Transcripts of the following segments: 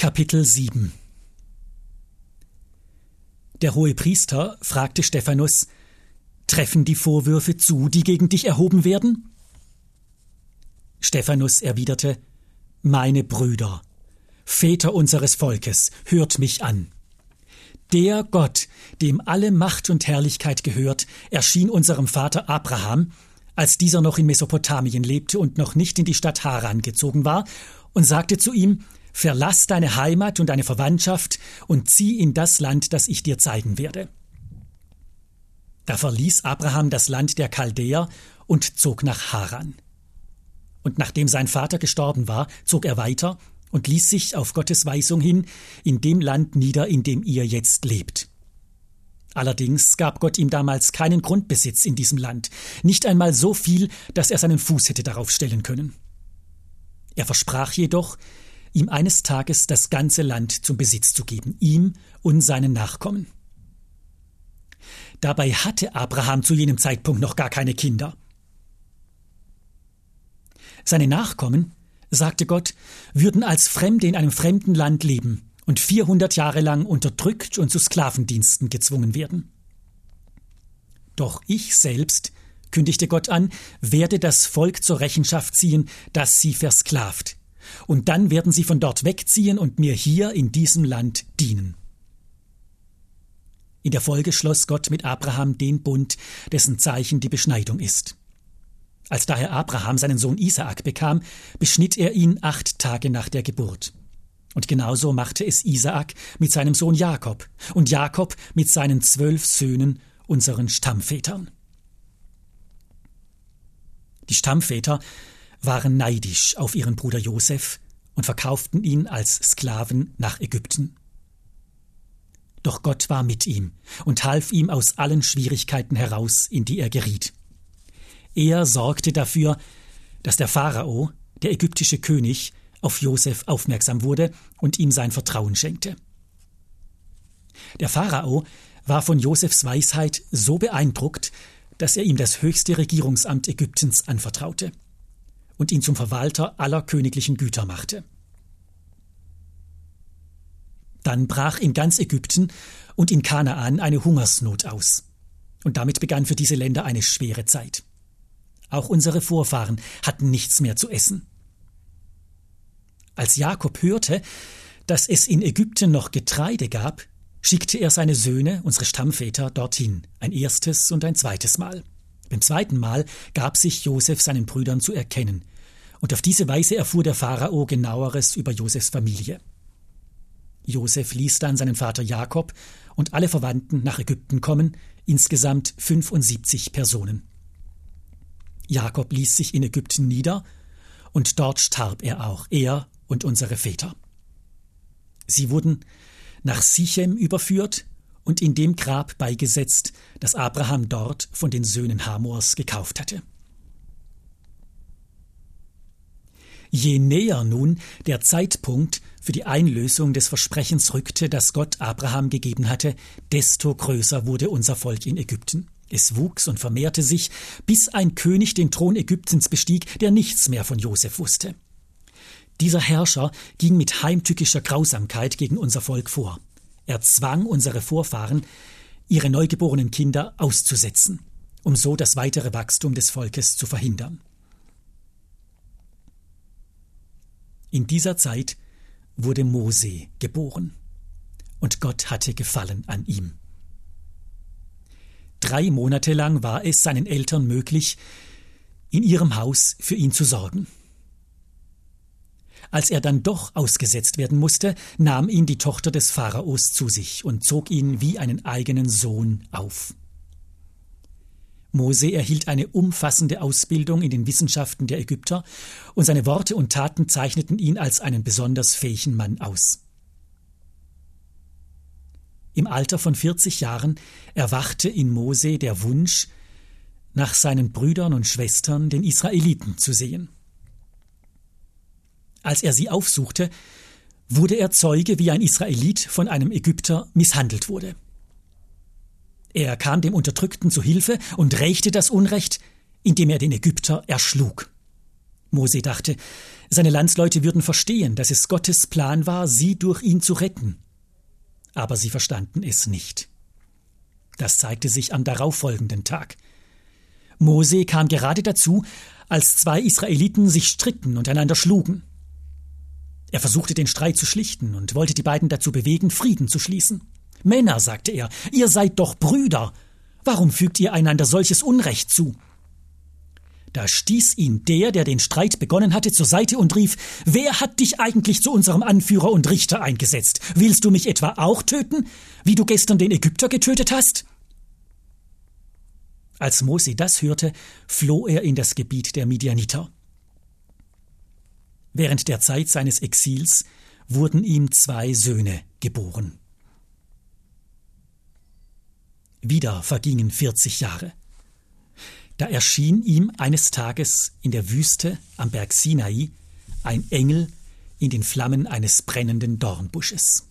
Kapitel 7. Der Hohepriester fragte Stephanus: Treffen die Vorwürfe zu, die gegen dich erhoben werden? Stephanus erwiderte: Meine Brüder, Väter unseres Volkes, hört mich an. Der Gott, dem alle Macht und Herrlichkeit gehört, erschien unserem Vater Abraham, als dieser noch in Mesopotamien lebte und noch nicht in die Stadt Haran gezogen war, und sagte zu ihm: Verlass deine Heimat und deine Verwandtschaft und zieh in das Land, das ich dir zeigen werde. Da verließ Abraham das Land der Chaldäer und zog nach Haran. Und nachdem sein Vater gestorben war, zog er weiter und ließ sich auf Gottes Weisung hin in dem Land nieder, in dem ihr jetzt lebt. Allerdings gab Gott ihm damals keinen Grundbesitz in diesem Land, nicht einmal so viel, dass er seinen Fuß hätte darauf stellen können. Er versprach jedoch, ihm eines Tages das ganze Land zum Besitz zu geben, ihm und seinen Nachkommen. Dabei hatte Abraham zu jenem Zeitpunkt noch gar keine Kinder. Seine Nachkommen, sagte Gott, würden als Fremde in einem fremden Land leben und 400 Jahre lang unterdrückt und zu Sklavendiensten gezwungen werden. Doch ich selbst, kündigte Gott an, werde das Volk zur Rechenschaft ziehen, das sie versklavt. Und dann werden sie von dort wegziehen und mir hier in diesem Land dienen. In der Folge schloss Gott mit Abraham den Bund, dessen Zeichen die Beschneidung ist. Als daher Abraham seinen Sohn Isaak bekam, beschnitt er ihn 8 Tage nach der Geburt. Und genauso machte es Isaak mit seinem Sohn Jakob und Jakob mit seinen 12 Söhnen, unseren Stammvätern. Die Stammväter waren neidisch auf ihren Bruder Josef und verkauften ihn als Sklaven nach Ägypten. Doch Gott war mit ihm und half ihm aus allen Schwierigkeiten heraus, in die er geriet. Er sorgte dafür, dass der Pharao, der ägyptische König, auf Josef aufmerksam wurde und ihm sein Vertrauen schenkte. Der Pharao war von Josefs Weisheit so beeindruckt, dass er ihm das höchste Regierungsamt Ägyptens anvertraute und ihn zum Verwalter aller königlichen Güter machte. Dann brach in ganz Ägypten und in Kanaan eine Hungersnot aus. Und damit begann für diese Länder eine schwere Zeit. Auch unsere Vorfahren hatten nichts mehr zu essen. Als Jakob hörte, dass es in Ägypten noch Getreide gab, schickte er seine Söhne, unsere Stammväter, dorthin, ein erstes und ein zweites Mal. Beim zweiten Mal gab sich Josef seinen Brüdern zu erkennen, und auf diese Weise erfuhr der Pharao Genaueres über Josefs Familie. Josef ließ dann seinen Vater Jakob und alle Verwandten nach Ägypten kommen, insgesamt 75 Personen. Jakob ließ sich in Ägypten nieder, und dort starb er auch, er und unsere Väter. Sie wurden nach Sichem überführt und in dem Grab beigesetzt, das Abraham dort von den Söhnen Hamors gekauft hatte. Je näher nun der Zeitpunkt für die Einlösung des Versprechens rückte, das Gott Abraham gegeben hatte, desto größer wurde unser Volk in Ägypten. Es wuchs und vermehrte sich, bis ein König den Thron Ägyptens bestieg, der nichts mehr von Josef wusste. Dieser Herrscher ging mit heimtückischer Grausamkeit gegen unser Volk vor. Er zwang unsere Vorfahren, ihre neugeborenen Kinder auszusetzen, um so das weitere Wachstum des Volkes zu verhindern. In dieser Zeit wurde Mose geboren, und Gott hatte Gefallen an ihm. 3 Monate lang war es seinen Eltern möglich, in ihrem Haus für ihn zu sorgen. Als er dann doch ausgesetzt werden musste, nahm ihn die Tochter des Pharaos zu sich und zog ihn wie einen eigenen Sohn auf. Mose erhielt eine umfassende Ausbildung in den Wissenschaften der Ägypter, und seine Worte und Taten zeichneten ihn als einen besonders fähigen Mann aus. Im Alter von 40 Jahren erwachte in Mose der Wunsch, nach seinen Brüdern und Schwestern, den Israeliten, zu sehen. Als er sie aufsuchte, wurde er Zeuge, wie ein Israelit von einem Ägypter misshandelt wurde. Er kam dem Unterdrückten zu Hilfe und rächte das Unrecht, indem er den Ägypter erschlug. Mose dachte, seine Landsleute würden verstehen, dass es Gottes Plan war, sie durch ihn zu retten. Aber sie verstanden es nicht. Das zeigte sich am darauffolgenden Tag. Mose kam gerade dazu, als 2 Israeliten sich stritten und einander schlugen. Er versuchte den Streit zu schlichten und wollte die beiden dazu bewegen, Frieden zu schließen. »Männer«, sagte er, »ihr seid doch Brüder. Warum fügt ihr einander solches Unrecht zu?« Da stieß ihn der den Streit begonnen hatte, zur Seite und rief, »Wer hat dich eigentlich zu unserem Anführer und Richter eingesetzt? Willst du mich etwa auch töten, wie du gestern den Ägypter getötet hast?« Als Mose das hörte, floh er in das Gebiet der Midianiter. Während der Zeit seines Exils wurden ihm 2 Söhne geboren. Wieder vergingen 40 Jahre. Da erschien ihm eines Tages in der Wüste am Berg Sinai ein Engel in den Flammen eines brennenden Dornbusches.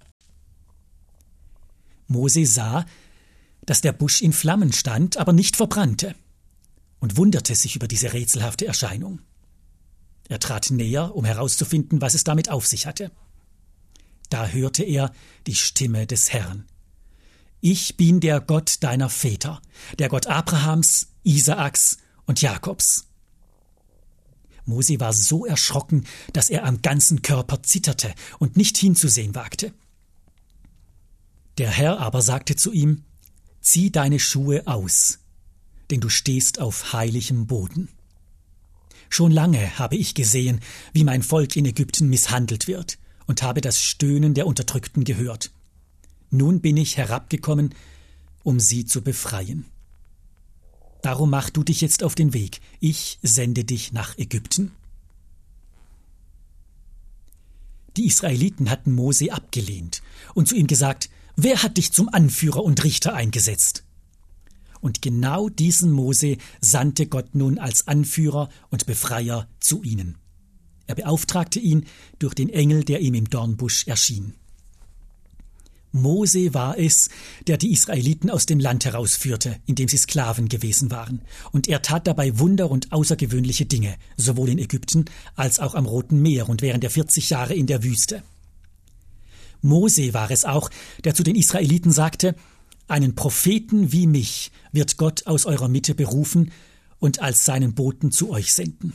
Mose sah, dass der Busch in Flammen stand, aber nicht verbrannte, und wunderte sich über diese rätselhafte Erscheinung. Er trat näher, um herauszufinden, was es damit auf sich hatte. Da hörte er die Stimme des Herrn. »Ich bin der Gott deiner Väter, der Gott Abrahams, Isaaks und Jakobs.« Mose war so erschrocken, dass er am ganzen Körper zitterte und nicht hinzusehen wagte. Der Herr aber sagte zu ihm, »Zieh deine Schuhe aus, denn du stehst auf heiligem Boden. Schon lange habe ich gesehen, wie mein Volk in Ägypten misshandelt wird, und habe das Stöhnen der Unterdrückten gehört. Nun bin ich herabgekommen, um sie zu befreien. Darum mach du dich jetzt auf den Weg, ich sende dich nach Ägypten.« Die Israeliten hatten Mose abgelehnt und zu ihm gesagt, »Wer hat dich zum Anführer und Richter eingesetzt?« Und genau diesen Mose sandte Gott nun als Anführer und Befreier zu ihnen. Er beauftragte ihn durch den Engel, der ihm im Dornbusch erschien. Mose war es, der die Israeliten aus dem Land herausführte, in dem sie Sklaven gewesen waren, und er tat dabei Wunder und außergewöhnliche Dinge, sowohl in Ägypten als auch am Roten Meer und während der 40 Jahre in der Wüste. Mose war es auch, der zu den Israeliten sagte, »Einen Propheten wie mich wird Gott aus eurer Mitte berufen und als seinen Boten zu euch senden.«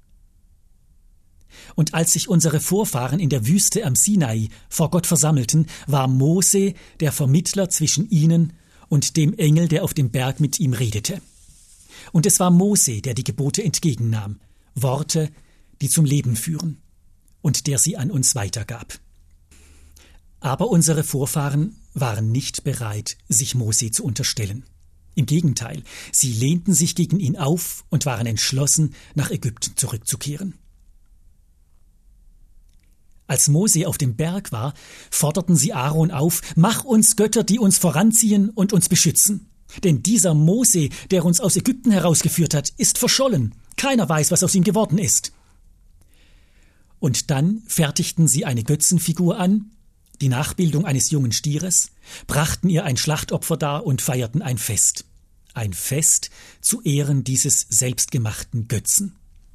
Und als sich unsere Vorfahren in der Wüste am Sinai vor Gott versammelten, war Mose der Vermittler zwischen ihnen und dem Engel, der auf dem Berg mit ihm redete. Und es war Mose, der die Gebote entgegennahm, Worte, die zum Leben führen, und der sie an uns weitergab. Aber unsere Vorfahren waren nicht bereit, sich Mose zu unterstellen. Im Gegenteil, sie lehnten sich gegen ihn auf und waren entschlossen, nach Ägypten zurückzukehren. Als Mose auf dem Berg war, forderten sie Aaron auf, »Mach uns Götter, die uns voranziehen und uns beschützen. Denn dieser Mose, der uns aus Ägypten herausgeführt hat, ist verschollen. Keiner weiß, was aus ihm geworden ist.« Und dann fertigten sie eine Götzenfigur an, die Nachbildung eines jungen Stieres, brachten ihr ein Schlachtopfer dar und feierten ein Fest. Ein Fest zu Ehren dieses selbstgemachten Götzen.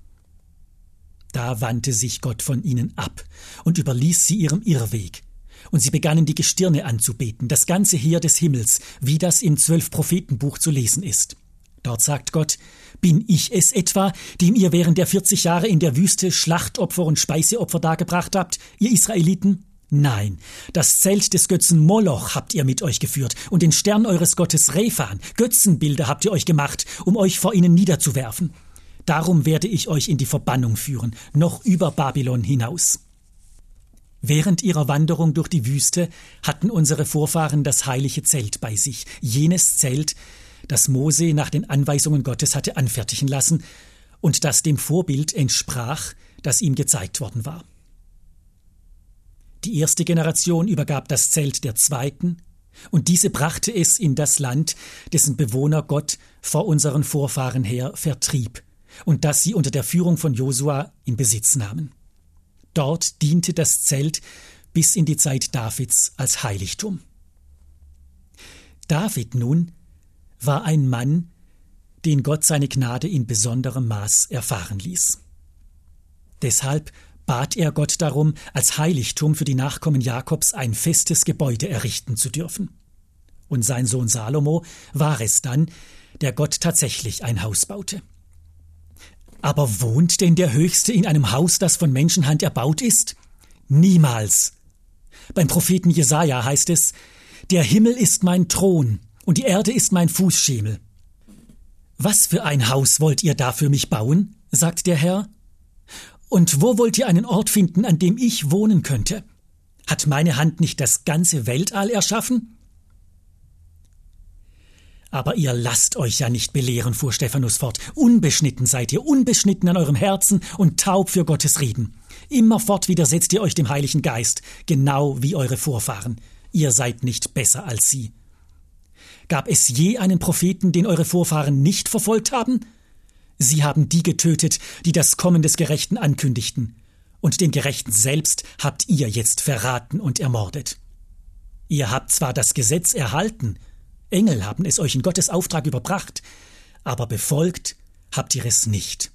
Da wandte sich Gott von ihnen ab und überließ sie ihrem Irrweg. Und sie begannen die Gestirne anzubeten, das ganze Heer des Himmels, wie das im 12-Propheten-Buch zu lesen ist. Dort sagt Gott, »Bin ich es etwa, dem ihr während der 40 Jahre in der Wüste Schlachtopfer und Speiseopfer dargebracht habt, ihr Israeliten? Nein, das Zelt des Götzen Moloch habt ihr mit euch geführt und den Stern eures Gottes Rephan. Götzenbilder habt ihr euch gemacht, um euch vor ihnen niederzuwerfen. Darum werde ich euch in die Verbannung führen, noch über Babylon hinaus.« Während ihrer Wanderung durch die Wüste hatten unsere Vorfahren das heilige Zelt bei sich, jenes Zelt, das Mose nach den Anweisungen Gottes hatte anfertigen lassen und das dem Vorbild entsprach, das ihm gezeigt worden war. Die erste Generation übergab das Zelt der zweiten, und diese brachte es in das Land, dessen Bewohner Gott vor unseren Vorfahren her vertrieb, und das sie unter der Führung von Josua in Besitz nahmen. Dort diente das Zelt bis in die Zeit Davids als Heiligtum. David nun war ein Mann, den Gott seine Gnade in besonderem Maß erfahren ließ. Deshalb bat er Gott darum, als Heiligtum für die Nachkommen Jakobs ein festes Gebäude errichten zu dürfen. Und sein Sohn Salomo war es dann, der Gott tatsächlich ein Haus baute. Aber wohnt denn der Höchste in einem Haus, das von Menschenhand erbaut ist? Niemals! Beim Propheten Jesaja heißt es: Der Himmel ist mein Thron und die Erde ist mein Fußschemel. Was für ein Haus wollt ihr da für mich bauen? Sagt der Herr. Und wo wollt ihr einen Ort finden, an dem ich wohnen könnte? Hat meine Hand nicht das ganze Weltall erschaffen? Aber ihr lasst euch ja nicht belehren, fuhr Stephanus fort. Unbeschnitten seid ihr, unbeschnitten an eurem Herzen und taub für Gottes Reden. Immerfort widersetzt ihr euch dem Heiligen Geist, genau wie eure Vorfahren. Ihr seid nicht besser als sie. Gab es je einen Propheten, den eure Vorfahren nicht verfolgt haben? Sie haben die getötet, die das Kommen des Gerechten ankündigten. Und den Gerechten selbst habt ihr jetzt verraten und ermordet. Ihr habt zwar das Gesetz erhalten, Engel haben es euch in Gottes Auftrag überbracht, aber befolgt habt ihr es nicht.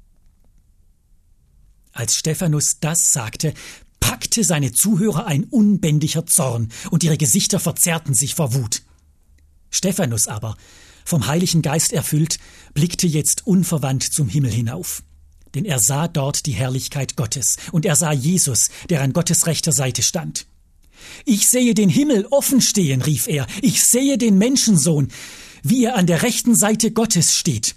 Als Stephanus das sagte, packte seine Zuhörer ein unbändiger Zorn und ihre Gesichter verzerrten sich vor Wut. Stephanus aber, vom Heiligen Geist erfüllt, blickte jetzt unverwandt zum Himmel hinauf. Denn er sah dort die Herrlichkeit Gottes und er sah Jesus, der an Gottes rechter Seite stand. »Ich sehe den Himmel offen stehen«, rief er, »ich sehe den Menschensohn, wie er an der rechten Seite Gottes steht.«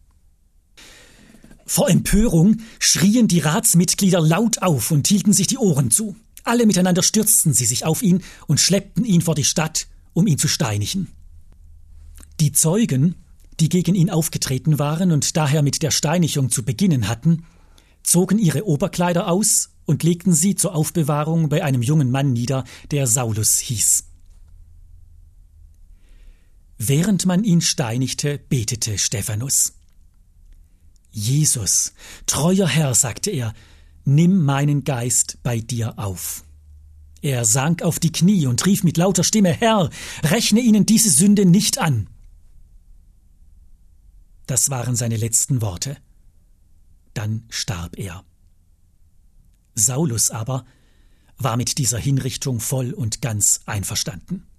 Vor Empörung schrien die Ratsmitglieder laut auf und hielten sich die Ohren zu. Alle miteinander stürzten sie sich auf ihn und schleppten ihn vor die Stadt, um ihn zu steinigen. Die Zeugen, die gegen ihn aufgetreten waren und daher mit der Steinigung zu beginnen hatten, zogen ihre Oberkleider aus und legten sie zur Aufbewahrung bei einem jungen Mann nieder, der Saulus hieß. Während man ihn steinigte, betete Stephanus. »Jesus, treuer Herr«, sagte er, »nimm meinen Geist bei dir auf.« Er sank auf die Knie und rief mit lauter Stimme, »Herr, rechne ihnen diese Sünde nicht an.« Das waren seine letzten Worte. Dann starb er. Saulus aber war mit dieser Hinrichtung voll und ganz einverstanden.